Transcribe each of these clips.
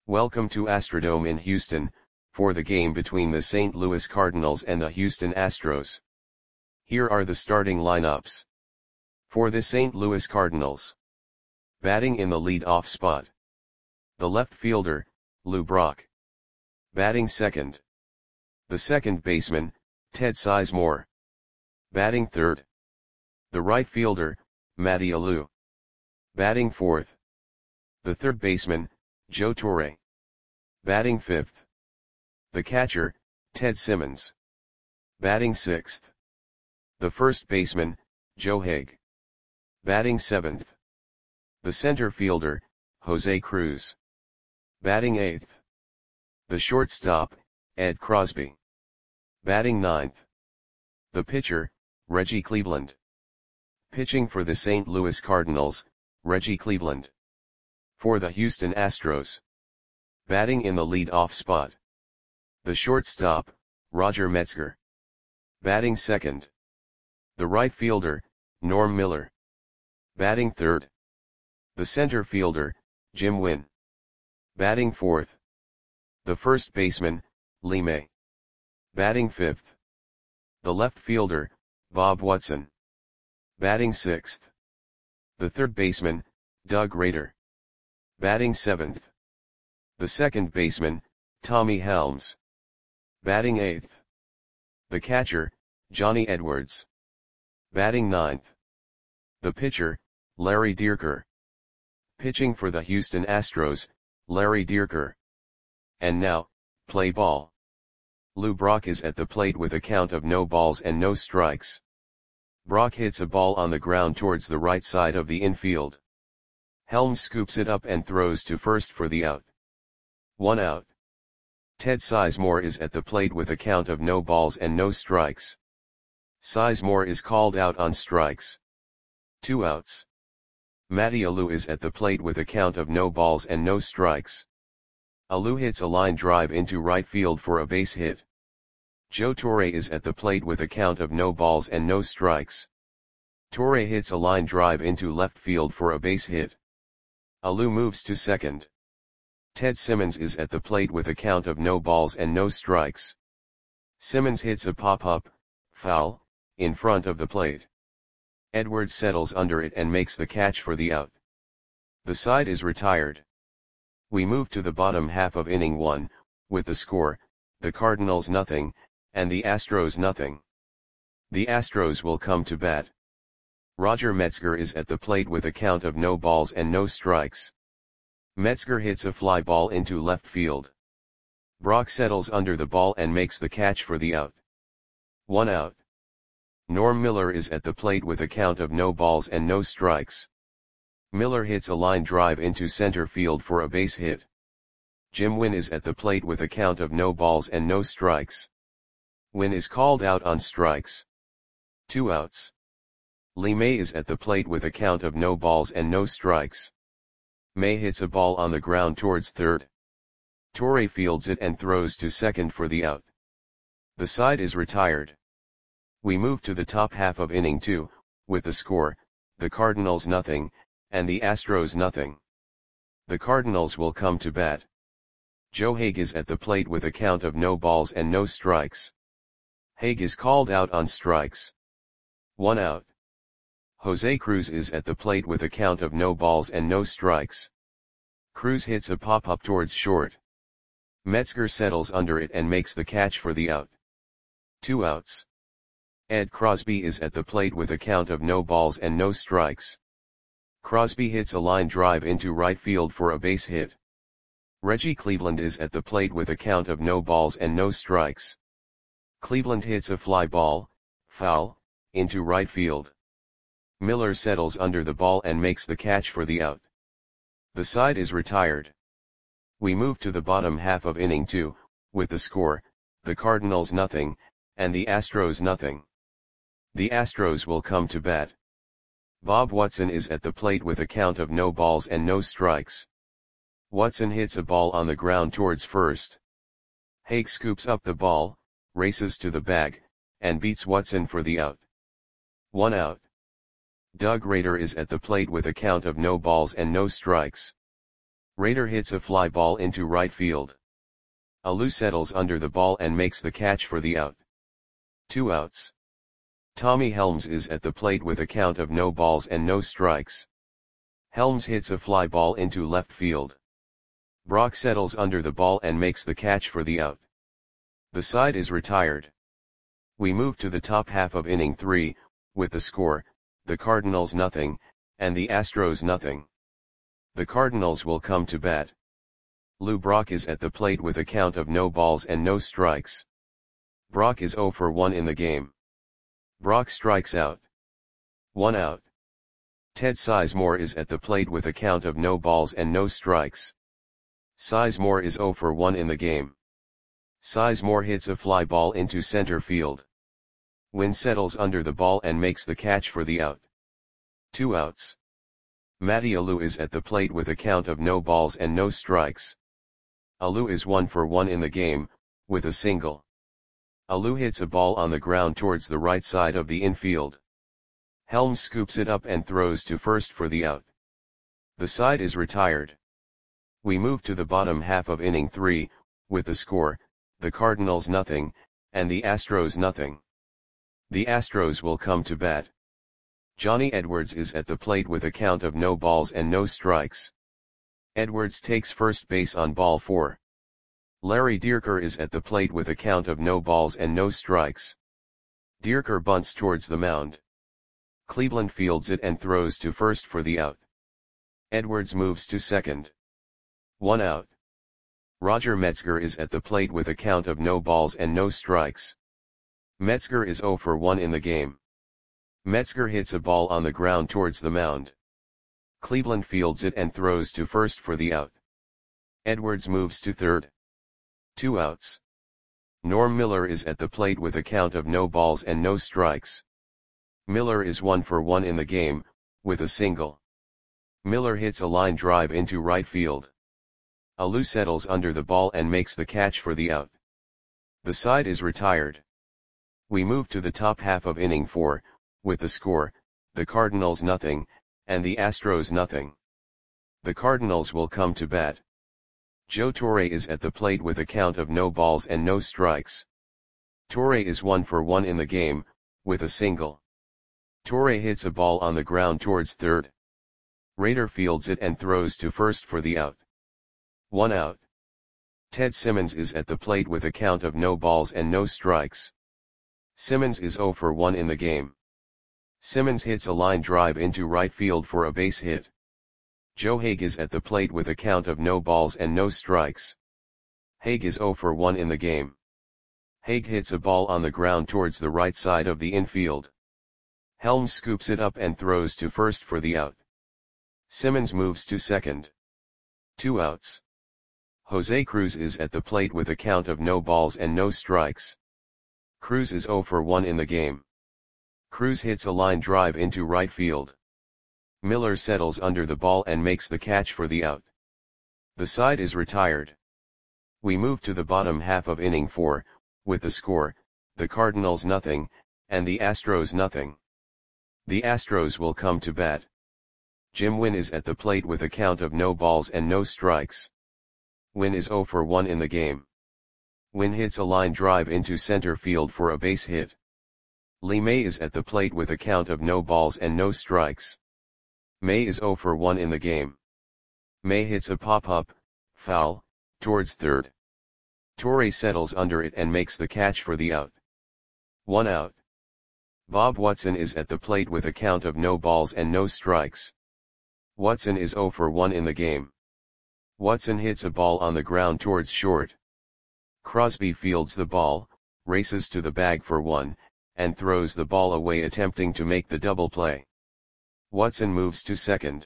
Welcome to Astrodome in Houston, for the game between the St. Louis Cardinals and the Houston Astros. Here are the starting lineups. For the St. Louis Cardinals. Batting in the lead-off spot. The left fielder, Lou Brock. Batting second. The second baseman, Ted Sizemore. Batting third. The right fielder, Matty Alou. Batting fourth. The third baseman, Joe Torre. Batting fifth. The catcher, Ted Simmons. Batting sixth. The first baseman, Joe Haig. Batting seventh. The center fielder, Jose Cruz. Batting eighth. The shortstop, Ed Crosby. Batting ninth. The pitcher, Reggie Cleveland. Pitching for the St. Louis Cardinals, Reggie Cleveland. For the Houston Astros. Batting in the lead-off spot. The shortstop, Roger Metzger. Batting second. The right fielder, Norm Miller. Batting third. The center fielder, Jim Wynn. Batting fourth. The first baseman, Lee May. Batting fifth. The left fielder, Bob Watson. Batting sixth. The third baseman, Doug Rader. Batting seventh. The second baseman, Tommy Helms. Batting eighth. The catcher, Johnny Edwards. Batting ninth. The pitcher, Larry Dierker. Pitching for the Houston Astros, Larry Dierker. And now, play ball. Lou Brock is at the plate with a count of no balls and no strikes. Brock hits a ball on the ground towards the right side of the infield. Helms scoops it up and throws to first for the out. 1 out. Ted Sizemore is at the plate with a count of no balls and no strikes. Sizemore is called out on strikes. 2 outs. Matty Alou is at the plate with a count of no balls and no strikes. Alou hits a line drive into right field for a base hit. Joe Torre is at the plate with a count of no balls and no strikes. Torre hits a line drive into left field for a base hit. Alou moves to second. Ted Simmons is at the plate with a count of no balls and no strikes. Simmons hits a pop-up, foul, in front of the plate. Edwards settles under it and makes the catch for the out. The side is retired. We move to the bottom half of inning 1, with the score, the Cardinals nothing, and the Astros nothing. The Astros will come to bat. Roger Metzger is at the plate with a count of no balls and no strikes. Metzger hits a fly ball into left field. Brock settles under the ball and makes the catch for the out. 1 out. Norm Miller is at the plate with a count of no balls and no strikes. Miller hits a line drive into center field for a base hit. Jim Wynn is at the plate with a count of no balls and no strikes. Wynn is called out on strikes. 2 outs. Lee May is at the plate with a count of no balls and no strikes. May hits a ball on the ground towards third. Torre fields it and throws to second for the out. The side is retired. We move to the top half of inning 2, with the score, the Cardinals nothing, and the Astros nothing. The Cardinals will come to bat. Joe Haig is at the plate with a count of no balls and no strikes. Haig is called out on strikes. 1 out. Jose Cruz is at the plate with a count of no balls and no strikes. Cruz hits a pop-up towards short. Metzger settles under it and makes the catch for the out. 2 outs. Ed Crosby is at the plate with a count of no balls and no strikes. Crosby hits a line drive into right field for a base hit. Reggie Cleveland is at the plate with a count of no balls and no strikes. Cleveland hits a fly ball, foul, into right field. Miller settles under the ball and makes the catch for the out. The side is retired. We move to the bottom half of inning 2, with the score, the Cardinals nothing, and the Astros nothing. The Astros will come to bat. Bob Watson is at the plate with a count of no balls and no strikes. Watson hits a ball on the ground towards first. Haig scoops up the ball, races to the bag, and beats Watson for the out. 1 out. Doug Rader is at the plate with a count of no balls and no strikes. Raider hits a fly ball into right field. Alou settles under the ball and makes the catch for the out. 2 outs. Tommy Helms is at the plate with a count of no balls and no strikes. Helms hits a fly ball into left field. Brock settles under the ball and makes the catch for the out. The side is retired. We move to the top half of inning 3, with the score, the Cardinals nothing, and the Astros nothing. The Cardinals will come to bat. Lou Brock is at the plate with a count of no balls and no strikes. Brock is 0 for 1 in the game. Brock strikes out. 1 out. Ted Sizemore is at the plate with a count of no balls and no strikes. Sizemore is 0 for 1 in the game. Sizemore hits a fly ball into center field. Wynn settles under the ball and makes the catch for the out. 2 outs. Matty Alou is at the plate with a count of no balls and no strikes. Alou is 1 for 1 in the game, with a single. Alou hits a ball on the ground towards the right side of the infield. Helms scoops it up and throws to first for the out. The side is retired. We move to the bottom half of inning 3, with the score, the Cardinals nothing, and the Astros nothing. The Astros will come to bat. Johnny Edwards is at the plate with a count of no balls and no strikes. Edwards takes first base on ball 4. Larry Dierker is at the plate with a count of no balls and no strikes. Dierker bunts towards the mound. Cleveland fields it and throws to first for the out. Edwards moves to second. 1 out. Roger Metzger is at the plate with a count of no balls and no strikes. Metzger is 0 for 1 in the game. Metzger hits a ball on the ground towards the mound. Cleveland fields it and throws to first for the out. Edwards moves to third. 2 outs. Norm Miller is at the plate with a count of no balls and no strikes. Miller is 1 for 1 in the game, with a single. Miller hits a line drive into right field. Alou settles under the ball and makes the catch for the out. The side is retired. We move to the top half of inning 4, with the score, the Cardinals nothing, and the Astros nothing. The Cardinals will come to bat. Joe Torre is at the plate with a count of no balls and no strikes. Torre is 1 for 1 in the game, with a single. Torre hits a ball on the ground towards third. Raider fields it and throws to first for the out. 1 out. Ted Simmons is at the plate with a count of no balls and no strikes. Simmons is 0 for 1 in the game. Simmons hits a line drive into right field for a base hit. Joe Haig is at the plate with a count of no balls and no strikes. Haig is 0 for 1 in the game. Haig hits a ball on the ground towards the right side of the infield. Helms scoops it up and throws to first for the out. Simmons moves to second. 2 outs. Jose Cruz is at the plate with a count of no balls and no strikes. Cruz is 0 for 1 in the game. Cruz hits a line drive into right field. Miller settles under the ball and makes the catch for the out. The side is retired. We move to the bottom half of inning 4, with the score, the Cardinals nothing, and the Astros nothing. The Astros will come to bat. Jim Wynn is at the plate with a count of no balls and no strikes. Wynn is 0 for 1 in the game. Wynn hits a line drive into center field for a base hit. Lee May is at the plate with a count of no balls and no strikes. May is 0 for 1 in the game. May hits a pop-up, foul, towards third. Torre settles under it and makes the catch for the out. 1 out. Bob Watson is at the plate with a count of no balls and no strikes. Watson is 0 for 1 in the game. Watson hits a ball on the ground towards short. Crosby fields the ball, races to the bag for 1, and throws the ball away attempting to make the double play. Watson moves to second.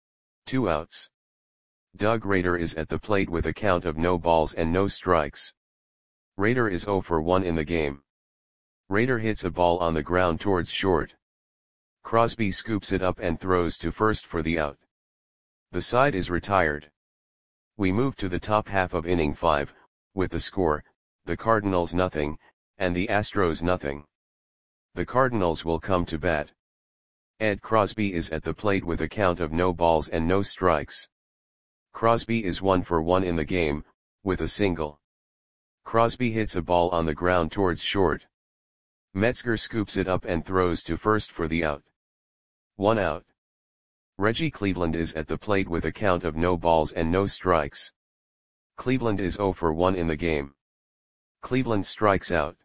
2 outs. Doug Rader is at the plate with a count of no balls and no strikes. Rader is 0 for 1 in the game. Rader hits a ball on the ground towards short. Crosby scoops it up and throws to first for the out. The side is retired. We move to the top half of inning 5, with the score, the Cardinals nothing, and the Astros nothing. The Cardinals will come to bat. Ed Crosby is at the plate with a count of no balls and no strikes. Crosby is 1 for 1 in the game, with a single. Crosby hits a ball on the ground towards short. Metzger scoops it up and throws to first for the out. 1 out. Reggie Cleveland is at the plate with a count of no balls and no strikes. Cleveland is 0 for 1 in the game. Cleveland strikes out.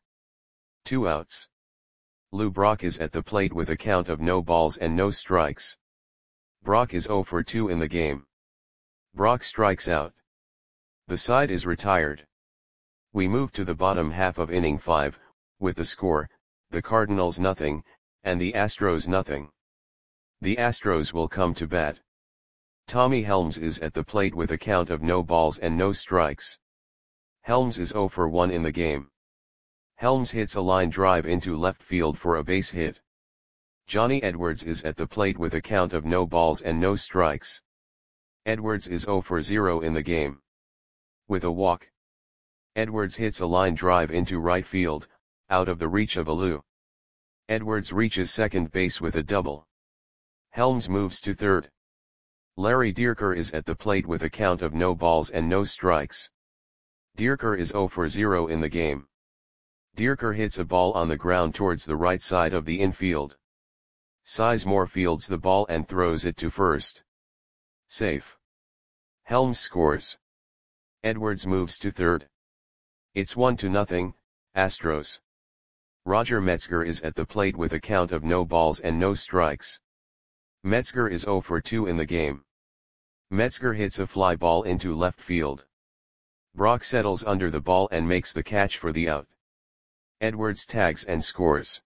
2 outs. Lou Brock is at the plate with a count of no balls and no strikes. Brock is 0 for 2 in the game. Brock strikes out. The side is retired. We move to the bottom half of inning 5, with the score, the Cardinals nothing, and the Astros nothing. The Astros will come to bat. Tommy Helms is at the plate with a count of no balls and no strikes. Helms is 0 for 1 in the game. Helms hits a line drive into left field for a base hit. Johnny Edwards is at the plate with a count of no balls and no strikes. Edwards is 0 for 0 in the game. With a walk. Edwards hits a line drive into right field, out of the reach of Alou. Edwards reaches second base with a double. Helms moves to third. Larry Dierker is at the plate with a count of no balls and no strikes. Dierker is 0 for 0 in the game. Dierker hits a ball on the ground towards the right side of the infield. Sizemore fields the ball and throws it to first. Safe. Helms scores. Edwards moves to third. It's 1-0, Astros. Roger Metzger is at the plate with a count of no balls and no strikes. Metzger is 0 for 2 in the game. Metzger hits a fly ball into left field. Brock settles under the ball and makes the catch for the out. Edwards tags and scores.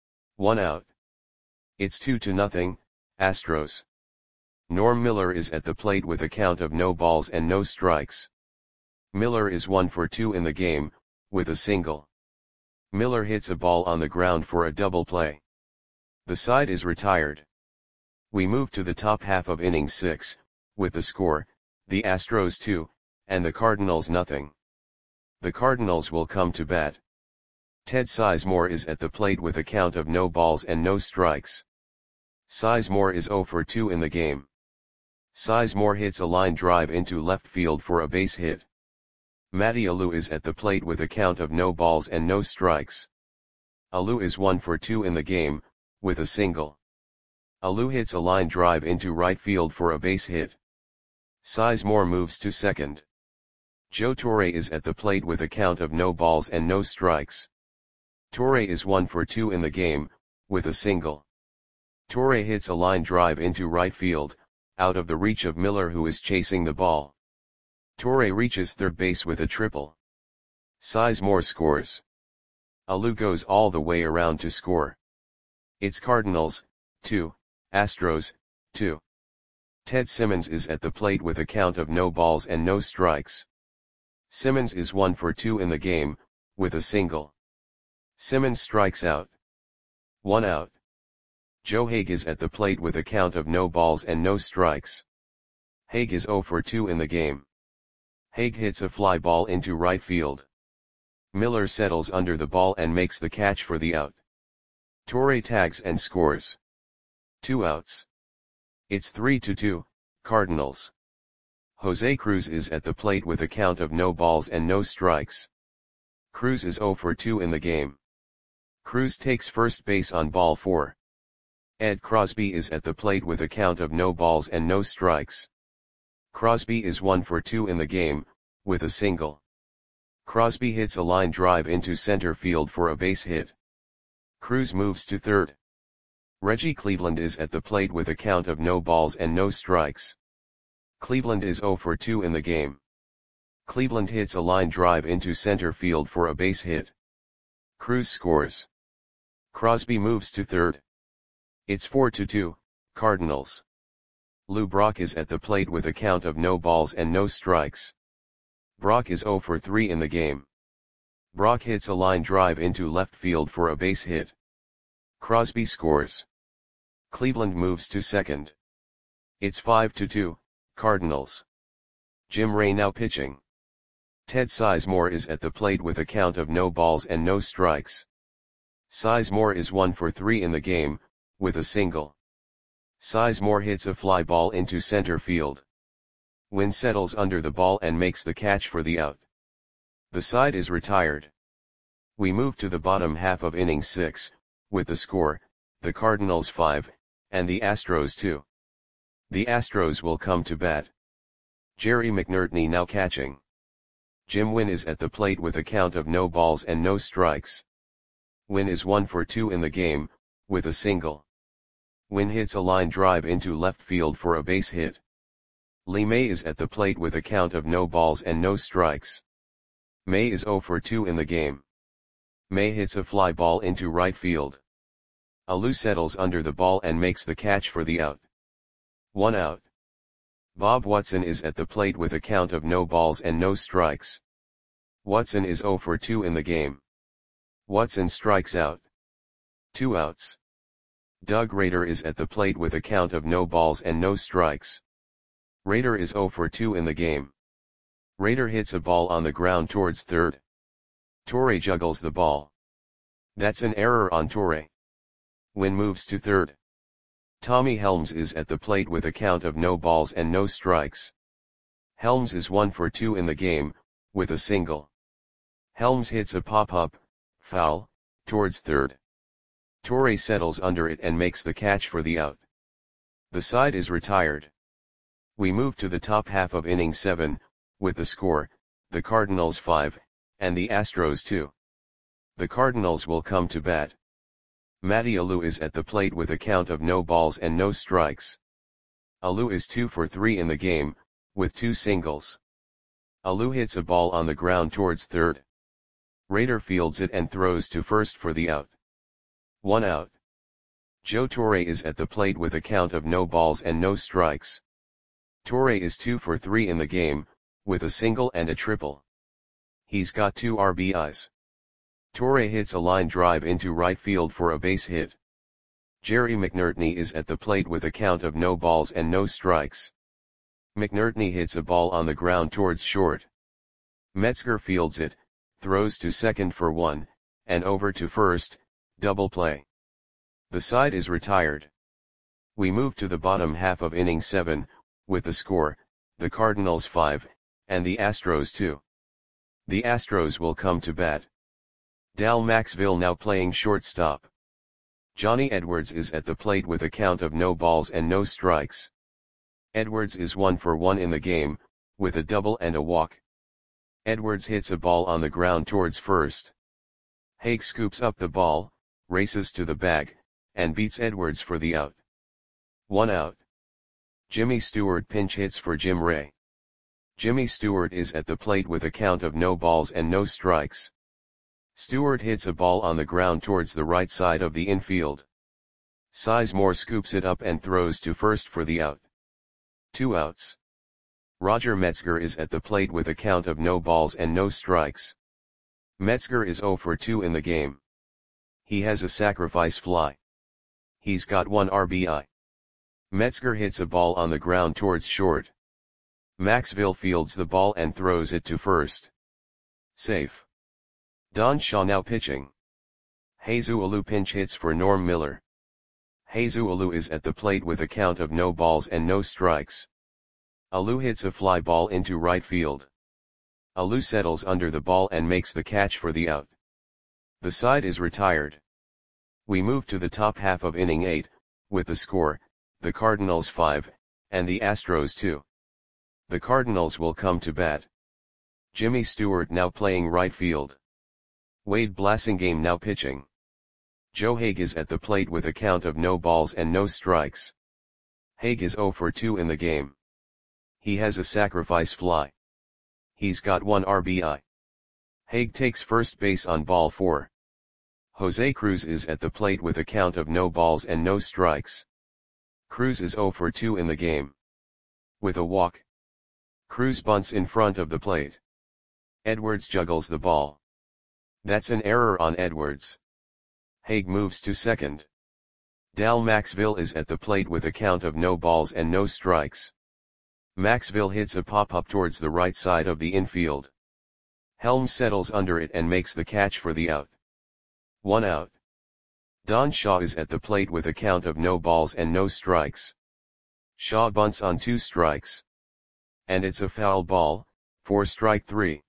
1 out. It's 2-0, Astros. Norm Miller is at the plate with a count of no balls and no strikes. Miller is 1 for 2 in the game, with a single. Miller hits a ball on the ground for a double play. The side is retired. We move to the top half of inning 6, with the score, the Astros 2, and the Cardinals nothing. The Cardinals will come to bat. Ted Sizemore is at the plate with a count of no balls and no strikes. Sizemore is 0 for 2 in the game. Sizemore hits a line drive into left field for a base hit. Matty Alou is at the plate with a count of no balls and no strikes. Alou is 1 for 2 in the game, with a single. Alou hits a line drive into right field for a base hit. Sizemore moves to second. Joe Torre is at the plate with a count of no balls and no strikes. Torre is 1 for 2 in the game, with a single. Torre hits a line drive into right field, out of the reach of Miller who is chasing the ball. Torre reaches third base with a triple. Sizemore scores. Alou goes all the way around to score. It's Cardinals, 2, Astros, 2. Ted Simmons is at the plate with a count of no balls and no strikes. Simmons is 1 for 2 in the game, with a single. Simmons strikes out. 1 out. Joe Hague is at the plate with a count of no balls and no strikes. Hague is 0 for 2 in the game. Hague hits a fly ball into right field. Miller settles under the ball and makes the catch for the out. Torre tags and scores. 2 outs. It's 3-2, Cardinals. Jose Cruz is at the plate with a count of no balls and no strikes. Cruz is 0 for 2 in the game. Cruz takes first base on ball 4. Ed Crosby is at the plate with a count of no balls and no strikes. Crosby is 1 for 2 in the game, with a single. Crosby hits a line drive into center field for a base hit. Cruz moves to third. Reggie Cleveland is at the plate with a count of no balls and no strikes. Cleveland is 0 for 2 in the game. Cleveland hits a line drive into center field for a base hit. Cruz scores. Crosby moves to third. It's 4-2, Cardinals. Lou Brock is at the plate with a count of no balls and no strikes. Brock is 0 for 3 in the game. Brock hits a line drive into left field for a base hit. Crosby scores. Cleveland moves to second. It's 5-2, Cardinals. Jim Ray now pitching. Ted Sizemore is at the plate with a count of no balls and no strikes. Sizemore is 1 for 3 in the game, with a single. Sizemore hits a fly ball into center field. Wynn settles under the ball and makes the catch for the out. The side is retired. We move to the bottom half of inning 6, with the score, the Cardinals 5, and the Astros 2. The Astros will come to bat. Jerry McNertney now catching. Jim Wynn is at the plate with a count of no balls and no strikes. Wynn is 1 for 2 in the game, with a single. Wynn hits a line drive into left field for a base hit. Lee May is at the plate with a count of no balls and no strikes. May is 0 for 2 in the game. May hits a fly ball into right field. Alou settles under the ball and makes the catch for the out. 1 out. Bob Watson is at the plate with a count of no balls and no strikes. Watson is 0 for 2 in the game. Watson strikes out. 2 outs. Doug Rader is at the plate with a count of no balls and no strikes. Rader is 0 for 2 in the game. Rader hits a ball on the ground towards third. Torre juggles the ball. That's an error on Torre. Wynn moves to third. Tommy Helms is at the plate with a count of no balls and no strikes. Helms is 1 for 2 in the game, with a single. Helms hits a pop-up, foul, towards third. Torre settles under it and makes the catch for the out. The side is retired. We move to the top half of inning 7, with the score, the Cardinals 5, and the Astros 2. The Cardinals will come to bat. Matty Alou is at the plate with a count of no balls and no strikes. Alou is 2 for 3 in the game, with 2 singles. Alou hits a ball on the ground towards third. Rader fields it and throws to first for the out. 1 out. Joe Torre is at the plate with a count of no balls and no strikes. Torre is 2 for 3 in the game, with a single and a triple. He's got 2 RBIs. Torre hits a line drive into right field for a base hit. Jerry McNertney is at the plate with a count of no balls and no strikes. McNertney hits a ball on the ground towards short. Metzger fields it, throws to second for 1, and over to first, double play. The side is retired. We move to the bottom half of inning 7, with the score, the Cardinals 5, and the Astros 2. The Astros will come to bat. Dal Maxville now playing shortstop. Johnny Edwards is at the plate with a count of no balls and no strikes. Edwards is 1 for 1 in the game, with a double and a walk. Edwards hits a ball on the ground towards first. Haig scoops up the ball, races to the bag, and beats Edwards for the out. 1 out. Jimmy Stewart pinch hits for Jim Ray. Jimmy Stewart is at the plate with a count of no balls and no strikes. Stewart hits a ball on the ground towards the right side of the infield. Sizemore scoops it up and throws to first for the out. 2 outs. Roger Metzger is at the plate with a count of no balls and no strikes. Metzger is 0 for 2 in the game. He has a sacrifice fly. He's got 1 RBI. Metzger hits a ball on the ground towards short. Maxville fields the ball and throws it to first. Safe. Don Shaw now pitching. Jesus Alou pinch hits for Norm Miller. Jesus Alou is at the plate with a count of no balls and no strikes. Alou hits a fly ball into right field. Alou settles under the ball and makes the catch for the out. The side is retired. We move to the top half of inning 8, with the score, the Cardinals 5, and the Astros 2. The Cardinals will come to bat. Jimmy Stewart now playing right field. Wade Blasingame now pitching. Joe Haig is at the plate with a count of no balls and no strikes. Haig is 0 for 2 in the game. He has a sacrifice fly. He's got 1 RBI. Haig takes first base on ball 4. Jose Cruz is at the plate with a count of no balls and no strikes. Cruz is 0 for 2 in the game. With a walk. Cruz bunts in front of the plate. Edwards juggles the ball. That's an error on Edwards. Haig moves to second. Dal Maxville is at the plate with a count of no balls and no strikes. Maxville hits a pop-up towards the right side of the infield. Helms settles under it and makes the catch for the out. 1 out. Don Shaw is at the plate with a count of no balls and no strikes. Shaw bunts on 2 strikes. And it's a foul ball, for strike 3.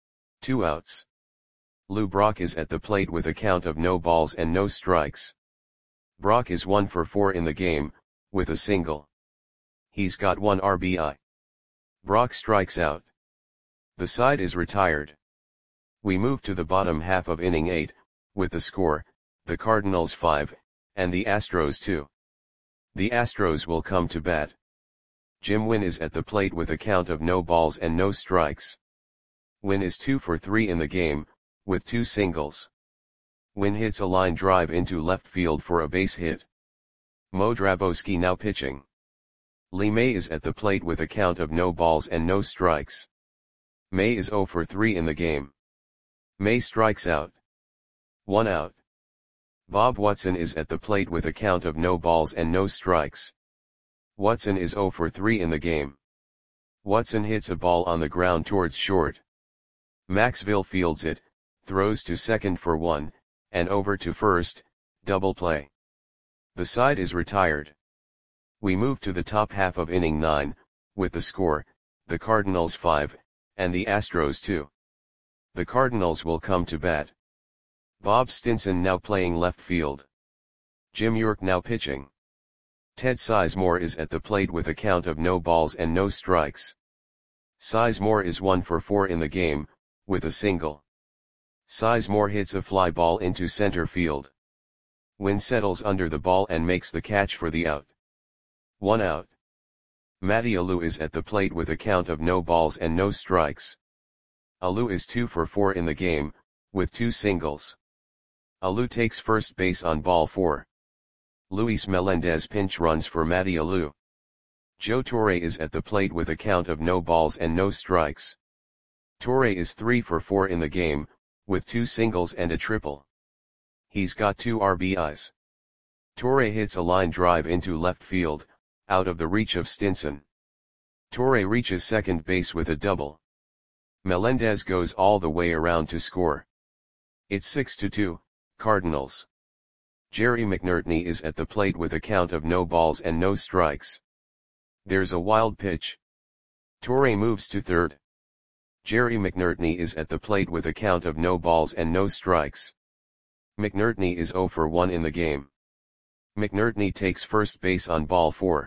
2 outs. Lou Brock is at the plate with a count of no balls and no strikes. Brock is 1 for 4 in the game, with a single. He's got 1 RBI. Brock strikes out. The side is retired. We move to the bottom half of inning 8, with the score, the Cardinals 5, and the Astros 2. The Astros will come to bat. Jim Wynn is at the plate with a count of no balls and no strikes. Wynn is 2 for 3 in the game, with 2 singles. Wynn hits a line drive into left field for a base hit. Mo Drabowski now pitching. Lee May is at the plate with a count of no balls and no strikes. May is 0 for 3 in the game. May strikes out. 1 out. Bob Watson is at the plate with a count of no balls and no strikes. Watson is 0 for 3 in the game. Watson hits a ball on the ground towards short. Maxville fields it, throws to second for 1, and over to first, double play. The side is retired. We move to the top half of inning 9, with the score, the Cardinals 5, and the Astros 2. The Cardinals will come to bat. Bob Stinson now playing left field. Jim York now pitching. Ted Sizemore is at the plate with a count of no balls and no strikes. Sizemore is 1 for 4 in the game, with a single. Sizemore hits a fly ball into center field. Wynn settles under the ball and makes the catch for the out. 1 out. Matty Alou is at the plate with a count of no balls and no strikes. Alou is 2 for 4 in the game, with 2 singles. Alou takes first base on ball 4. Luis Melendez pinch runs for Matty Alou. Joe Torre is at the plate with a count of no balls and no strikes. Torre is 3 for 4 in the game, with 2 singles and a triple. He's got 2 RBIs. Torre hits a line drive into left field, out of the reach of Stinson. Torre reaches second base with a double. Melendez goes all the way around to score. It's 6-2, Cardinals. Jerry McNertney is at the plate with a count of no balls and no strikes. There's a wild pitch. Torre moves to third. Jerry McNertney is at the plate with a count of no balls and no strikes. McNertney is 0 for 1 in the game. McNertney takes first base on ball 4.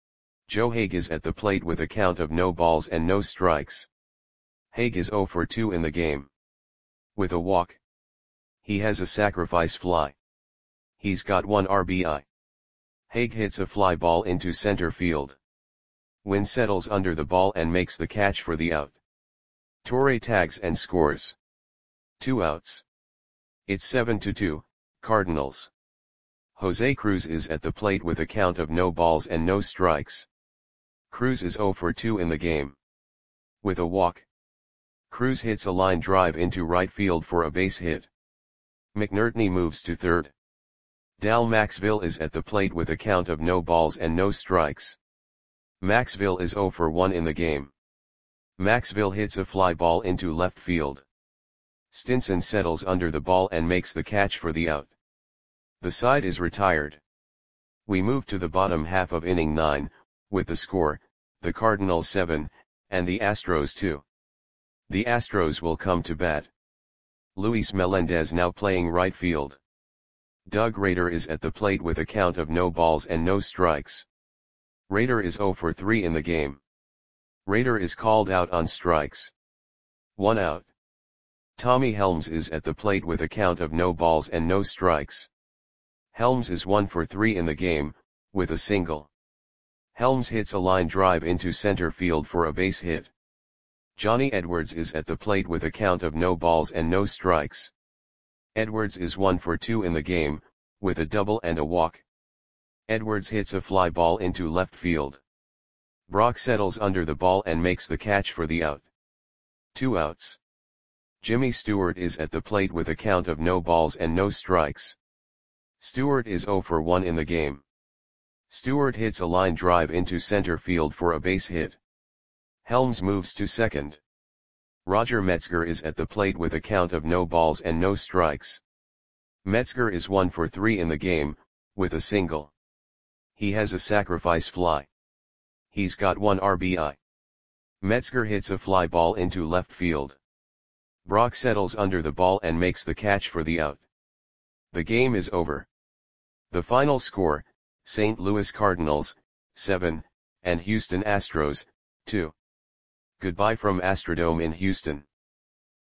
Joe Haig is at the plate with a count of no balls and no strikes. Haig is 0 for 2 in the game. With a walk. He has a sacrifice fly. He's got 1 RBI. Haig hits a fly ball into center field. Wynn settles under the ball and makes the catch for the out. Torre tags and scores. 2 outs. It's 7-2, Cardinals. Jose Cruz is at the plate with a count of no balls and no strikes. Cruz is 0 for 2 in the game. With a walk. Cruz hits a line drive into right field for a base hit. McNertney moves to third. Dal Maxville is at the plate with a count of no balls and no strikes. Maxville is 0 for 1 in the game. Maxville hits a fly ball into left field. Stinson settles under the ball and makes the catch for the out. The side is retired. We move to the bottom half of inning 9, with the score, the Cardinals 7, and the Astros 2. The Astros will come to bat. Luis Melendez now playing right field. Doug Rader is at the plate with a count of no balls and no strikes. Rader is 0 for 3 in the game. Rader is called out on strikes. 1 out. Tommy Helms is at the plate with a count of no balls and no strikes. Helms is 1 for 3 in the game, with a single. Helms hits a line drive into center field for a base hit. Johnny Edwards is at the plate with a count of no balls and no strikes. Edwards is 1 for 2 in the game, with a double and a walk. Edwards hits a fly ball into left field. Brock settles under the ball and makes the catch for the out. 2 outs. Jimmy Stewart is at the plate with a count of no balls and no strikes. Stewart is 0 for 1 in the game. Stewart hits a line drive into center field for a base hit. Helms moves to second. Roger Metzger is at the plate with a count of no balls and no strikes. Metzger is 1 for 3 in the game, with a single. He has a sacrifice fly. He's got 1 RBI. Metzger hits a fly ball into left field. Brock settles under the ball and makes the catch for the out. The game is over. The final score, St. Louis Cardinals, 7, and Houston Astros, 2. Goodbye from Astrodome in Houston.